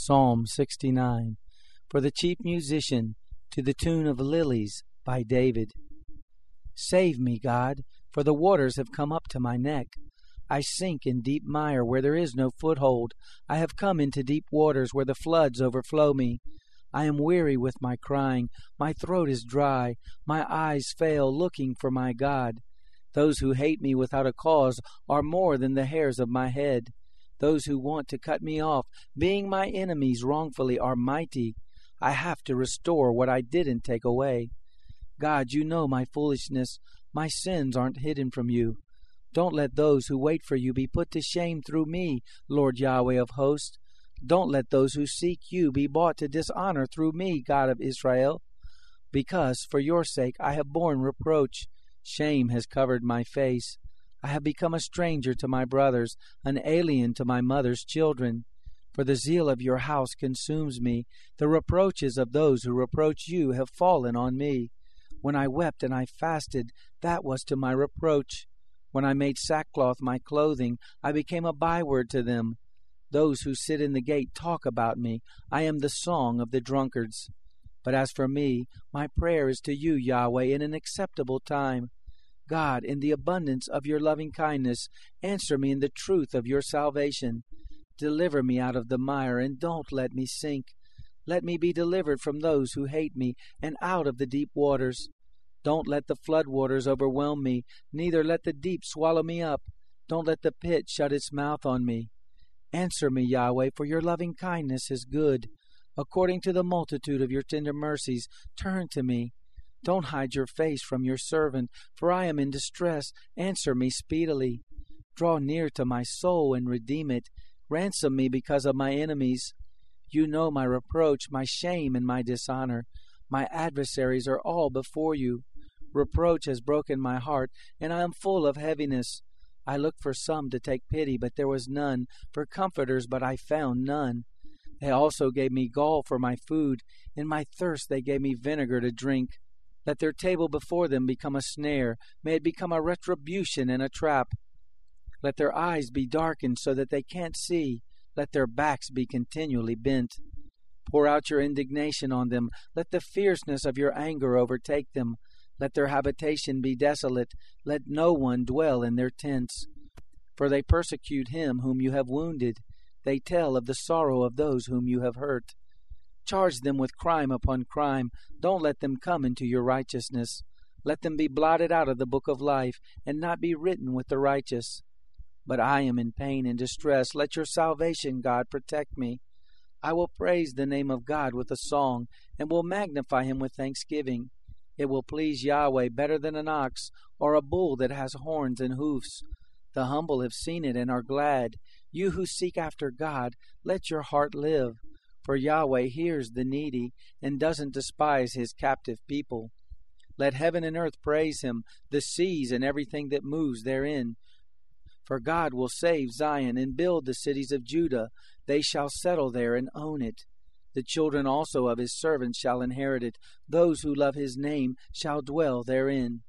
Psalm 69. For the chief musician, to the tune of Lilies, by David. Save me, God, for the waters have come up to my neck. I sink in deep mire where there is no foothold. I have come into deep waters where the floods overflow me. I am weary with my crying. My throat is dry. My eyes fail looking for my God. Those who hate me without a cause are more than the hairs of my head. Those who want to cut me off, being my enemies wrongfully, are mighty. I have to restore what I didn't take away. God, you know my foolishness. My sins aren't hidden from you. Don't let those who wait for you be put to shame through me, Lord Yahweh of hosts. Don't let those who seek you be brought to dishonor through me, God of Israel. Because for your sake I have borne reproach. Shame has covered my face. I have become a stranger to my brothers, an alien to my mother's children. For the zeal of your house consumes me. The reproaches of those who reproach you have fallen on me. When I wept and I fasted, that was to my reproach. When I made sackcloth my clothing, I became a byword to them. Those who sit in the gate talk about me. I am the song of the drunkards. But as for me, my prayer is to you, Yahweh, in an acceptable time. God, in the abundance of your loving kindness, answer me in the truth of your salvation. Deliver me out of the mire, and don't let me sink. Let me be delivered from those who hate me, and out of the deep waters. Don't let the flood waters overwhelm me, neither let the deep swallow me up. Don't let the pit shut its mouth on me. Answer me, Yahweh, for your loving kindness is good. According to the multitude of your tender mercies, turn to me. Don't hide your face from your servant, for I am in distress. Answer me speedily. Draw near to my soul and redeem it. Ransom me because of my enemies. You know my reproach, my shame, and my dishonor. My adversaries are all before you. Reproach has broken my heart, and I am full of heaviness. I looked for some to take pity, but there was none, for comforters, but I found none. They also gave me gall for my food. In my thirst they gave me vinegar to drink. Let their table before them become a snare. May it become a retribution and a trap. Let their eyes be darkened so that they can't see. Let their backs be continually bent. Pour out your indignation on them. Let the fierceness of your anger overtake them. Let their habitation be desolate. Let no one dwell in their tents. For they persecute him whom you have wounded. They tell of the sorrow of those whom you have hurt. Charge them with crime upon crime. Don't let them come into your righteousness. Let them be blotted out of the book of life, and not be written with the righteous. But I am in pain and distress. Let your salvation, God, protect me. I will praise the name of God with a song, and will magnify him with thanksgiving. It will please Yahweh better than an ox, or a bull that has horns and hoofs. The humble have seen it and are glad. You who seek after God, let your heart live. For Yahweh hears the needy, and doesn't despise his captive people. Let heaven and earth praise him, the seas and everything that moves therein. For God will save Zion and build the cities of Judah. They shall settle there and own it. The children also of his servants shall inherit it. Those who love his name shall dwell therein.